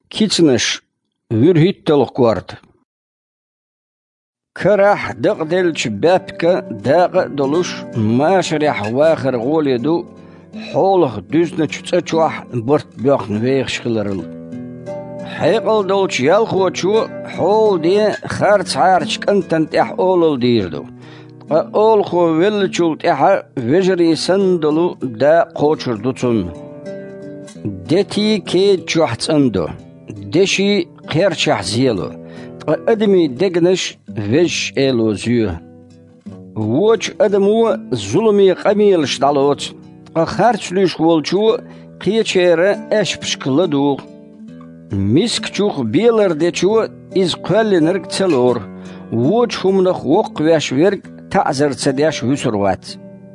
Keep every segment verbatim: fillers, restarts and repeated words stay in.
كيتنش ويرهيت تلقوارد كراح دقدلش بابك داق دلوش ماشريح واخر غوليدو حوله دوزنا تشتشوح برت بيوخن ويخ شخلرل حيقل دولش يالخوتشو حول دي خارج عارش كنتن تح اولل ديردو اول خو ويلچول تح وجري سندلو دا قوچر دوتون دتي كي جوحت اندو دشي قيرشح زيلو ادمي دقنش وش ايلو زيو ووش ادمو ظلمي قميلش دالوت خارج ليش ولچو قيچيره اش بشكلدو مسك چوخ بيلر دچو از قلنرك تلور ووش همنخ وق وش ورق تعذر تداش وسروات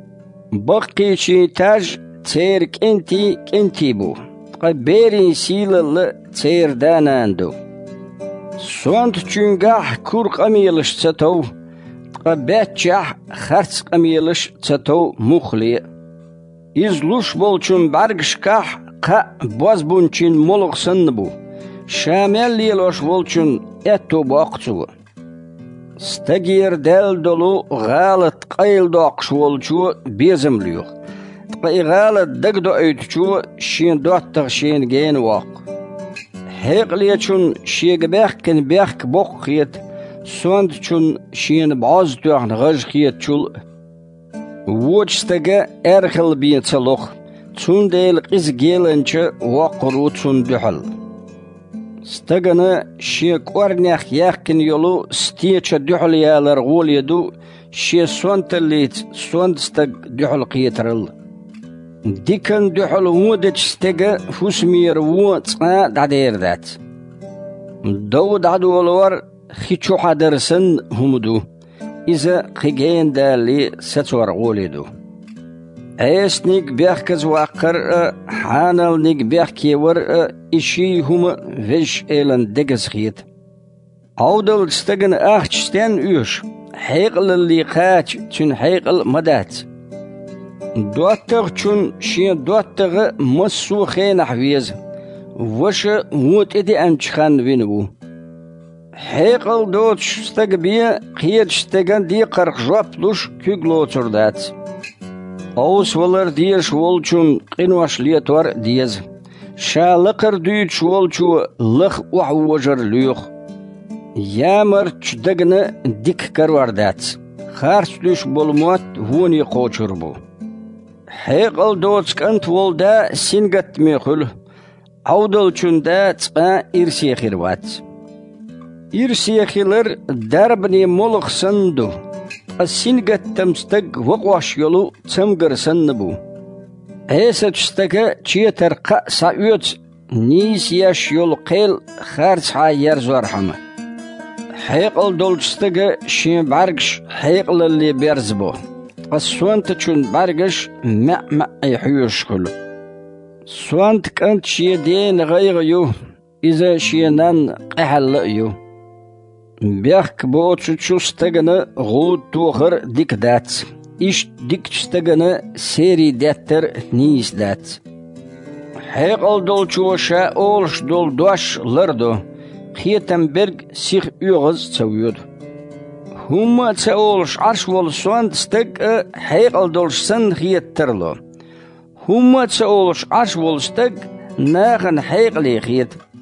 بقيشي تاج تيرك انتي كنتي بو قبيري سيلل تير داناندو سوانت چونگاح كور قميلش تتو قباتشاح خرس قميلش تتو مخلي izluş bolçun bargışkah qa bozbunçin moluqsın bu şamel liloş bolçun etto boqçu stagir del dolu galat qayl doqş bolçu bezimliyor qay galat dagdo ötçu şin dottaq şin gen waq heqliçun şegbekkin bek boqiyet sondçun şin baz tuğn gajqiyet çul ووجستجا أرخل بيتسلوخ تون ديل قز جيلنچه وقرو تون دحل استجنا شي قرنيخ يخن يلو ستيچه دحل يالر غول يدو شي سونتليت سونستج دحل قيترل ديكن دحل ودج استجا فوسمير وصا دادير ذات دو دادو ولور خيچو حدرسن همدو إذا قيجين دالي ستور غوليدو عيس نيك بيحكز واقر حانل نيك بيحكي ور إشي هما فيش إيلان ديكس خيط عودل استغن أخشتين إيش حيقل اللي قاتش تن حيقل مدات دواتغ تن شي دواتغ مسو خين حويز وش موت إدي أنشخان وينبو حيقل دوتش استقبيا قيد استقن دي قرق جوابلوش كيغلو تردات اوس ولر ديش ولچون قنواش ليتور ديز شالقر ديش ولچو لخ وحوجر ليوخ يامر چدقن ديك كروردات خارج ليش بولموت هوني قوچربو حيقل دوتش كنت ولدا سنگت ميخل عودل چوندا تقا إرسي خيروات إرسيخيلر دربني مولخ سندو السنجة تمستق وقواش يلو تمقر سنبو هيسا تستقى تيتر قا سعيوت نيس ياش يلو قيل خارج حاير زورحمة حيقل دول تستقى شين بارقش حيقل اللي بيرزبو السوانت چون بارقش مع مع يحيوش كله سوانت كانت شيدين غير يو إذا شينان قحل يو بيحك بوتشو تشوستغنا غود توخر ديك دات إش ديك تشتغنا سيري داتر نيس دات حيقل دول چوشا أولش دول دوش لردو خيتنبرغ سيخ يغز تسويود هما تسأولش عرش والسوان تستق حيقل دولش سن خيترلو هما تسأولش عرش والستق ناخن حيقلي خيت